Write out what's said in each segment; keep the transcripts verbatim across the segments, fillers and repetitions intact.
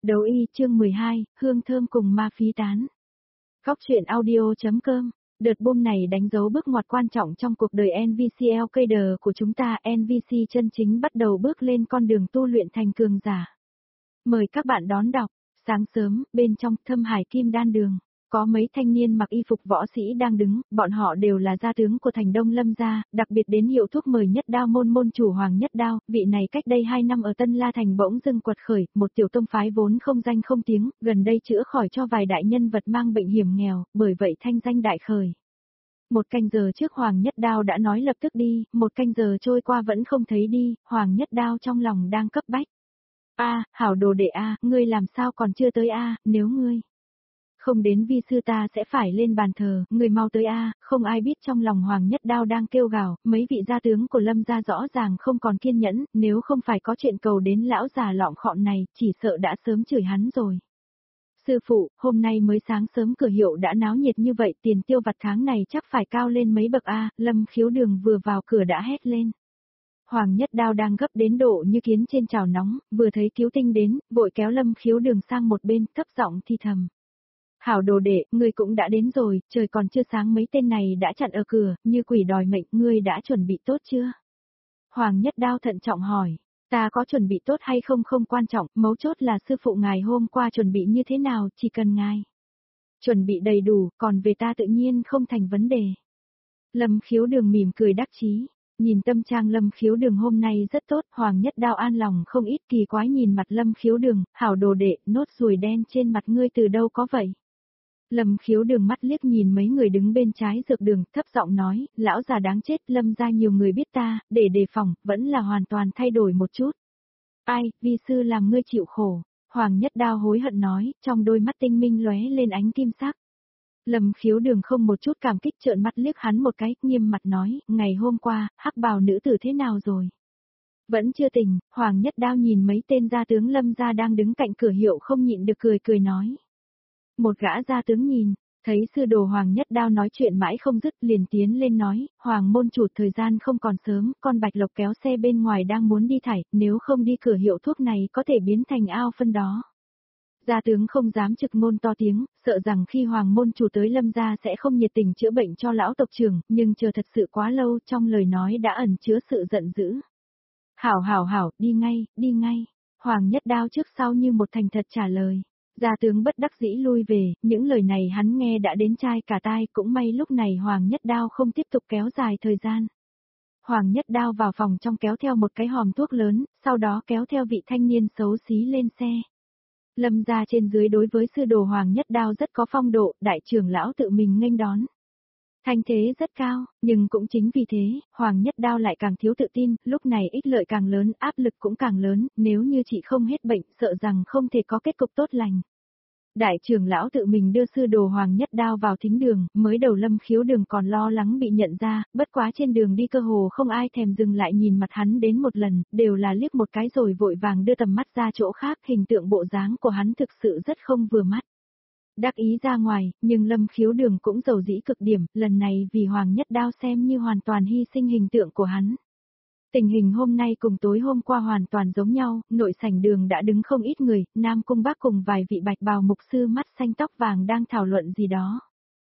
Đấu y chương mười hai, hương thơm cùng ma phí tán. Góc truyện audio.com. Đợt boom này đánh dấu bước ngoặt quan trọng trong cuộc đời en vê xê lờ ca đê của chúng ta. en vê xê chân chính bắt đầu bước lên con đường tu luyện thành cường giả. Mời các bạn đón đọc. Sáng sớm, bên trong Thâm Hải Kim Đan Đường, có mấy thanh niên mặc y phục võ sĩ đang đứng, bọn họ đều là gia tướng của thành Đông Lâm gia, đặc biệt đến hiệu thuốc mời Nhất Đao môn môn chủ Hoàng Nhất Đao, vị này cách đây hai năm ở Tân La Thành bỗng dưng quật khởi, một tiểu tông phái vốn không danh không tiếng, gần đây chữa khỏi cho vài đại nhân vật mang bệnh hiểm nghèo, bởi vậy thanh danh đại khởi. Một canh giờ trước Hoàng Nhất Đao đã nói lập tức đi, một canh giờ trôi qua vẫn không thấy đi, Hoàng Nhất Đao trong lòng đang cấp bách. A, hảo đồ đệ a, ngươi làm sao còn chưa tới a, nếu ngươi không đến vi sư ta sẽ phải lên bàn thờ, người mau tới a, không ai biết trong lòng Hoàng Nhất Đao đang kêu gào, mấy vị gia tướng của Lâm gia rõ ràng không còn kiên nhẫn, nếu không phải có chuyện cầu đến lão già lọng khọm này, chỉ sợ đã sớm chửi hắn rồi. Sư phụ, hôm nay mới sáng sớm cửa hiệu đã náo nhiệt như vậy, tiền tiêu vặt tháng này chắc phải cao lên mấy bậc a, Lâm Khiếu Đường vừa vào cửa đã hét lên. Hoàng Nhất Đao đang gấp đến độ như kiến trên chảo nóng, vừa thấy Cứu Tinh đến, vội kéo Lâm Khiếu Đường sang một bên, thấp giọng thì thầm. Hảo đồ đệ, ngươi cũng đã đến rồi, trời còn chưa sáng mấy tên này đã chặn ở cửa, như quỷ đòi mệnh, ngươi đã chuẩn bị tốt chưa? Hoàng Nhất Đao thận trọng hỏi, ta có chuẩn bị tốt hay không không quan trọng, mấu chốt là sư phụ ngài hôm qua chuẩn bị như thế nào, chỉ cần ngài chuẩn bị đầy đủ, còn về ta tự nhiên không thành vấn đề. Lâm Khiếu Đường mỉm cười đắc chí, nhìn tâm trạng Lâm Khiếu Đường hôm nay rất tốt, Hoàng Nhất Đao an lòng không ít, kỳ quái nhìn mặt Lâm Khiếu Đường, hảo đồ đệ, nốt ruồi đen trên mặt ngươi từ đâu có vậy? Lâm Khiếu Đường mắt liếc nhìn mấy người đứng bên trái dược đường, thấp giọng nói, lão già đáng chết, Lâm gia nhiều người biết ta, để đề phòng, vẫn là hoàn toàn thay đổi một chút. Ai, vi sư làm ngươi chịu khổ, Hoàng Nhất Đao hối hận nói, trong đôi mắt tinh minh lóe lên ánh kim sắc. Lâm Khiếu Đường không một chút cảm kích trợn mắt liếc hắn một cái, nghiêm mặt nói, ngày hôm qua, hắc bào nữ tử thế nào rồi? Vẫn chưa tỉnh, Hoàng Nhất Đao nhìn mấy tên gia tướng Lâm gia đang đứng cạnh cửa hiệu không nhịn được cười cười nói. Một gã gia tướng nhìn, thấy sư đồ Hoàng Nhất Đao nói chuyện mãi không dứt liền tiến lên nói, Hoàng môn chủ thời gian không còn sớm, con Bạch Lộc kéo xe bên ngoài đang muốn đi thải, nếu không đi cửa hiệu thuốc này có thể biến thành ao phân đó. Gia tướng không dám trực ngôn to tiếng, sợ rằng khi Hoàng môn chủ tới Lâm gia sẽ không nhiệt tình chữa bệnh cho lão tộc trưởng, nhưng chờ thật sự quá lâu trong lời nói đã ẩn chứa sự giận dữ. Hảo hảo hảo, đi ngay, đi ngay, Hoàng Nhất Đao trước sau như một thành thật trả lời. Gia tướng bất đắc dĩ lui về, những lời này hắn nghe đã đến chai cả tai, cũng may lúc này Hoàng Nhất Đao không tiếp tục kéo dài thời gian. Hoàng Nhất Đao vào phòng trong kéo theo một cái hòm thuốc lớn, sau đó kéo theo vị thanh niên xấu xí lên xe. Lâm gia trên dưới đối với sư đồ Hoàng Nhất Đao rất có phong độ, đại trưởng lão tự mình nghênh đón. Thanh thế rất cao, nhưng cũng chính vì thế, Hoàng Nhất Đao lại càng thiếu tự tin, lúc này ích lợi càng lớn, áp lực cũng càng lớn, nếu như chị không hết bệnh, sợ rằng không thể có kết cục tốt lành. Đại trưởng lão tự mình đưa sư đồ Hoàng Nhất Đao vào thính đường, mới đầu Lâm Khiếu Đường còn lo lắng bị nhận ra, bất quá trên đường đi cơ hồ không ai thèm dừng lại nhìn mặt hắn đến một lần, đều là liếc một cái rồi vội vàng đưa tầm mắt ra chỗ khác, hình tượng bộ dáng của hắn thực sự rất không vừa mắt. Đắc ý ra ngoài, nhưng Lâm Khiếu Đường cũng giàu dĩ cực điểm, lần này vì Hoàng Nhất Đao xem như hoàn toàn hy sinh hình tượng của hắn. Tình hình hôm nay cùng tối hôm qua hoàn toàn giống nhau, nội sảnh đường đã đứng không ít người, Nam Cung Bác cùng vài vị bạch bào mục sư mắt xanh tóc vàng đang thảo luận gì đó.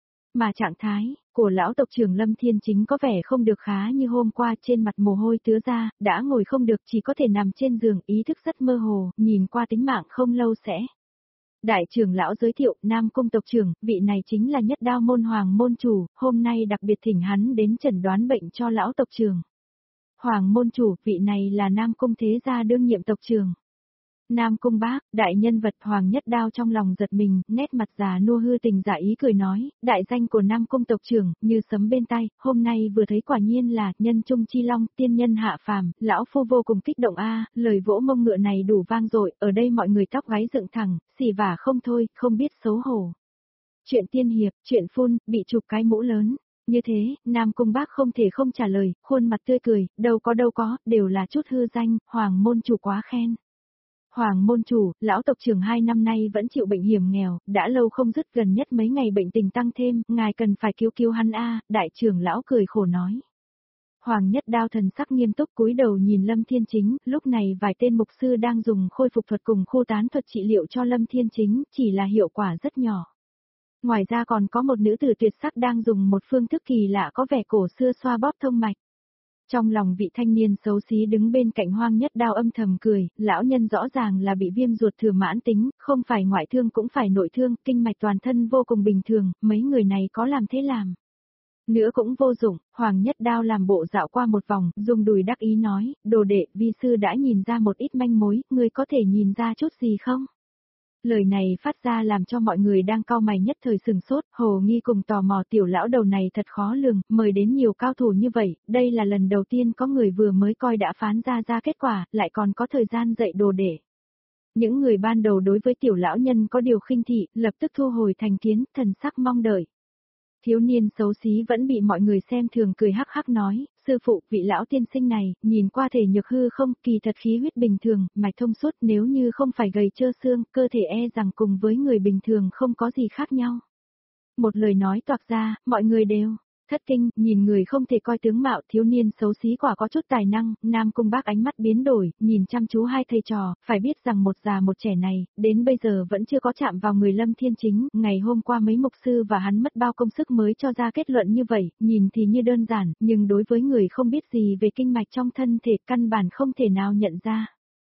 Mà trạng thái của lão tộc trưởng Lâm Thiên Chính có vẻ không được khá như hôm qua, trên mặt mồ hôi tứa ra, đã ngồi không được chỉ có thể nằm trên giường, ý thức rất mơ hồ, nhìn qua tính mạng không lâu sẽ. Đại trưởng lão giới thiệu, Nam Cung tộc trưởng, vị này chính là Nhất Đao môn Hoàng môn chủ, hôm nay đặc biệt thỉnh hắn đến chẩn đoán bệnh cho lão tộc trưởng. Hoàng môn chủ, vị này là Nam Cung thế gia đương nhiệm tộc trưởng. Nam Cung Bác, đại nhân vật Hoàng Nhất Đao trong lòng giật mình, nét mặt già nua hư tình giả ý cười nói, đại danh của Nam Cung tộc trưởng, như sấm bên tai, hôm nay vừa thấy quả nhiên là, nhân trung chi long, tiên nhân hạ phàm, lão phu vô cùng kích động a, lời vỗ mông ngựa này đủ vang dội, ở đây mọi người tóc gáy dựng thẳng, xì vả không thôi, không biết xấu hổ. Chuyện tiên hiệp, chuyện phun, bị chụp cái mũ lớn. Như thế, Nam Cung Bác không thể không trả lời, khuôn mặt tươi cười, đâu có đâu có, đều là chút hư danh, Hoàng môn chủ quá khen. Hoàng môn chủ, lão tộc trưởng hai năm nay vẫn chịu bệnh hiểm nghèo, đã lâu không dứt, gần nhất mấy ngày bệnh tình tăng thêm, ngài cần phải cứu cứu hắn a, đại trưởng lão cười khổ nói. Hoàng Nhất Đao thần sắc nghiêm túc cúi đầu nhìn Lâm Thiên Chính, lúc này vài tên mục sư đang dùng khôi phục thuật cùng khu tán thuật trị liệu cho Lâm Thiên Chính, chỉ là hiệu quả rất nhỏ. Ngoài ra còn có một nữ tử tuyệt sắc đang dùng một phương thức kỳ lạ có vẻ cổ xưa xoa bóp thông mạch. Trong lòng vị thanh niên xấu xí đứng bên cạnh Hoàng Nhất Đao âm thầm cười, lão nhân rõ ràng là bị viêm ruột thừa mãn tính, không phải ngoại thương cũng phải nội thương, kinh mạch toàn thân vô cùng bình thường, mấy người này có làm thế làm. Nữa cũng vô dụng, Hoàng Nhất Đao làm bộ dạo qua một vòng, dùng đùi đắc ý nói, đồ đệ, vi sư đã nhìn ra một ít manh mối, ngươi có thể nhìn ra chút gì không? Lời này phát ra làm cho mọi người đang cau mày nhất thời sừng sốt, hồ nghi cùng tò mò tiểu lão đầu này thật khó lường, mời đến nhiều cao thủ như vậy, đây là lần đầu tiên có người vừa mới coi đã phán ra ra kết quả, lại còn có thời gian dạy đồ để. Những người ban đầu đối với tiểu lão nhân có điều khinh thị, lập tức thu hồi thành kiến, thần sắc mong đợi. Thiếu niên xấu xí vẫn bị mọi người xem thường cười hắc hắc nói, sư phụ, vị lão tiên sinh này, nhìn qua thể nhược hư không, kỳ thật khí huyết bình thường, mạch thông suốt, nếu như không phải gầy trơ xương, cơ thể e rằng cùng với người bình thường không có gì khác nhau. Một lời nói toạc ra, mọi người đều thất kinh, nhìn người không thể coi tướng mạo, thiếu niên xấu xí quả có chút tài năng, Nam Cung Bác ánh mắt biến đổi, nhìn chăm chú hai thầy trò, phải biết rằng một già một trẻ này, đến bây giờ vẫn chưa có chạm vào người Lâm Thiên Chính, ngày hôm qua mấy mục sư và hắn mất bao công sức mới cho ra kết luận như vậy, nhìn thì như đơn giản, nhưng đối với người không biết gì về kinh mạch trong thân thể căn bản không thể nào nhận ra.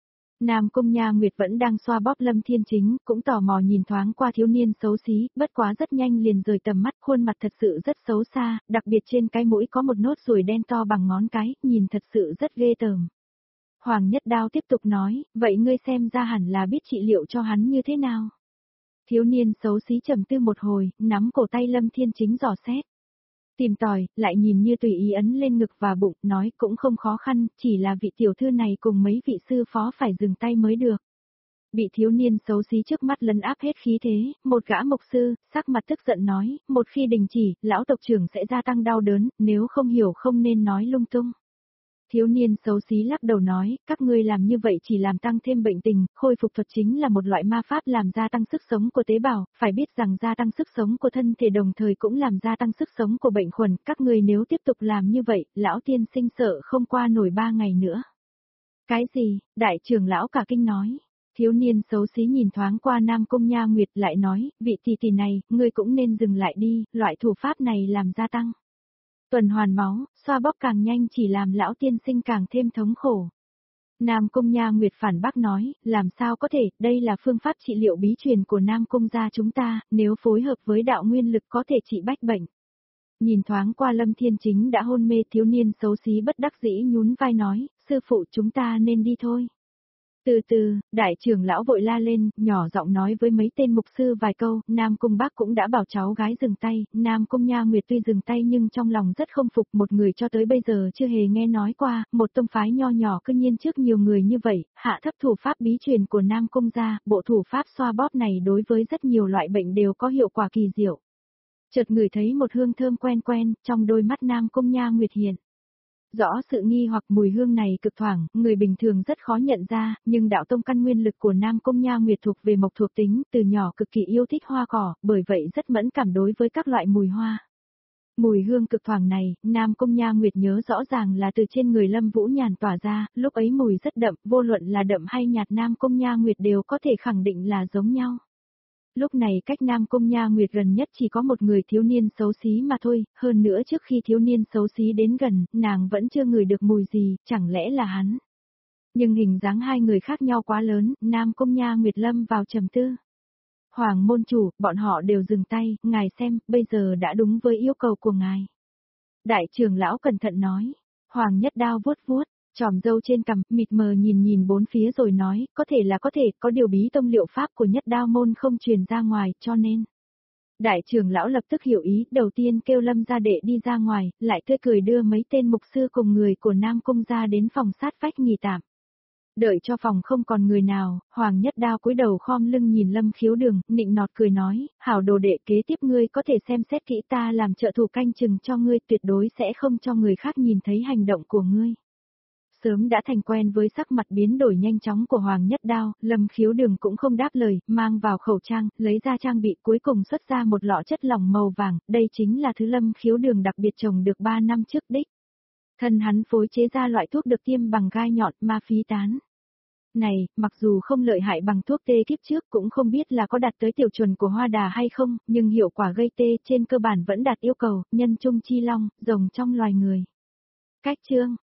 Nam Cung Nha Nguyệt vẫn đang xoa bóp Lâm Thiên Chính, cũng tò mò nhìn thoáng qua thiếu niên xấu xí, bất quá rất nhanh liền rời tầm mắt, khuôn mặt thật sự rất xấu xa, đặc biệt trên cái mũi có một nốt ruồi đen to bằng ngón cái, nhìn thật sự rất ghê tởm. Hoàng Nhất Đao tiếp tục nói, vậy ngươi xem ra hẳn là biết trị liệu cho hắn như thế nào. Thiếu niên xấu xí trầm tư một hồi, nắm cổ tay Lâm Thiên Chính dò xét. Tìm tòi, lại nhìn như tùy ý ấn lên ngực và bụng, nói cũng không khó khăn, chỉ là vị tiểu thư này cùng mấy vị sư phó phải dừng tay mới được. Bị thiếu niên xấu xí trước mắt lấn áp hết khí thế, một gã mục sư, sắc mặt tức giận nói, một khi đình chỉ, lão tộc trưởng sẽ gia tăng đau đớn, nếu không hiểu không nên nói lung tung. Thiếu niên xấu xí lắc đầu nói, các ngươi làm như vậy chỉ làm tăng thêm bệnh tình, khôi phục thuật chính là một loại ma pháp làm gia tăng sức sống của tế bào, phải biết rằng gia tăng sức sống của thân thể đồng thời cũng làm gia tăng sức sống của bệnh khuẩn, các ngươi nếu tiếp tục làm như vậy, lão tiên sinh sợ không qua nổi ba ngày nữa. Cái gì, đại trưởng lão cả kinh nói. Thiếu niên xấu xí nhìn thoáng qua Nam Cung Nha Nguyệt lại nói, vị tỷ tỷ này, ngươi cũng nên dừng lại đi, loại thủ pháp này làm gia tăng tuần hoàn máu, xoa bóp càng nhanh chỉ làm lão tiên sinh càng thêm thống khổ. Nam Cung Nha Nguyệt phản bác nói, làm sao có thể, đây là phương pháp trị liệu bí truyền của Nam Cung gia chúng ta, nếu phối hợp với đạo nguyên lực có thể trị bách bệnh. Nhìn thoáng qua Lâm Thiên Chính đã hôn mê, thiếu niên xấu xí bất đắc dĩ nhún vai nói, sư phụ chúng ta nên đi thôi. Từ từ, đại trưởng lão vội la lên, nhỏ giọng nói với mấy tên mục sư vài câu, Nam Cung Bác cũng đã bảo cháu gái dừng tay, Nam Cung Nha Nguyệt tuy dừng tay nhưng trong lòng rất không phục, một người cho tới bây giờ chưa hề nghe nói qua, một tông phái nho nhỏ cư nhiên trước nhiều người như vậy, hạ thấp thủ pháp bí truyền của Nam Cung gia, bộ thủ pháp xoa bóp này đối với rất nhiều loại bệnh đều có hiệu quả kỳ diệu. Chợt ngửi thấy một hương thơm quen quen, trong đôi mắt Nam Cung Nha Nguyệt hiện rõ sự nghi hoặc mùi hương này cực thoảng, người bình thường rất khó nhận ra, nhưng đạo tông căn nguyên lực của Nam Cung Nha Nguyệt thuộc về mộc thuộc tính, từ nhỏ cực kỳ yêu thích hoa cỏ, bởi vậy rất mẫn cảm đối với các loại mùi hoa. Mùi hương cực thoảng này, Nam Cung Nha Nguyệt nhớ rõ ràng là từ trên người Lâm Vũ Nhàn tỏa ra, lúc ấy mùi rất đậm, vô luận là đậm hay nhạt Nam Cung Nha Nguyệt đều có thể khẳng định là giống nhau. Lúc này cách Nam Cung Nha Nguyệt gần nhất chỉ có một người thiếu niên xấu xí mà thôi, hơn nữa trước khi thiếu niên xấu xí đến gần, nàng vẫn chưa ngửi được mùi gì, chẳng lẽ là hắn. Nhưng hình dáng hai người khác nhau quá lớn, Nam Cung Nha Nguyệt lâm vào trầm tư. Hoàng môn chủ, bọn họ đều dừng tay, ngài xem, bây giờ đã đúng với yêu cầu của ngài. Đại trưởng lão cẩn thận nói, Hoàng Nhất Đao vuốt vuốt chòm râu trên cằm, mịt mờ nhìn nhìn bốn phía rồi nói, có thể là có thể, có điều bí tông liệu pháp của Nhất Đao môn không truyền ra ngoài, cho nên. Đại trưởng lão lập tức hiểu ý, đầu tiên kêu Lâm gia đệ đi ra ngoài, lại tươi cười đưa mấy tên mục sư cùng người của Nam Cung gia đến phòng sát vách nghỉ tạm. Đợi cho phòng không còn người nào, Hoàng Nhất Đao cúi đầu khom lưng nhìn Lâm Khiếu Đường, nịnh nọt cười nói, hảo đồ đệ kế tiếp ngươi có thể xem xét kỹ ta làm trợ thủ canh chừng cho ngươi, tuyệt đối sẽ không cho người khác nhìn thấy hành động của ngươi. Sớm đã thành quen với sắc mặt biến đổi nhanh chóng của Hoàng Nhất Đao, Lâm Khiếu Đường cũng không đáp lời, mang vào khẩu trang, lấy ra trang bị cuối cùng xuất ra một lọ chất lỏng màu vàng, đây chính là thứ Lâm Khiếu Đường đặc biệt trồng được ba năm trước đích. Thân hắn phối chế ra loại thuốc được tiêm bằng gai nhọn ma phí tán. Này, mặc dù không lợi hại bằng thuốc tê kiếp trước cũng không biết là có đạt tới tiểu chuẩn của hoa đà hay không, nhưng hiệu quả gây tê trên cơ bản vẫn đạt yêu cầu, nhân trung chi long, rồng trong loài người. Cách chương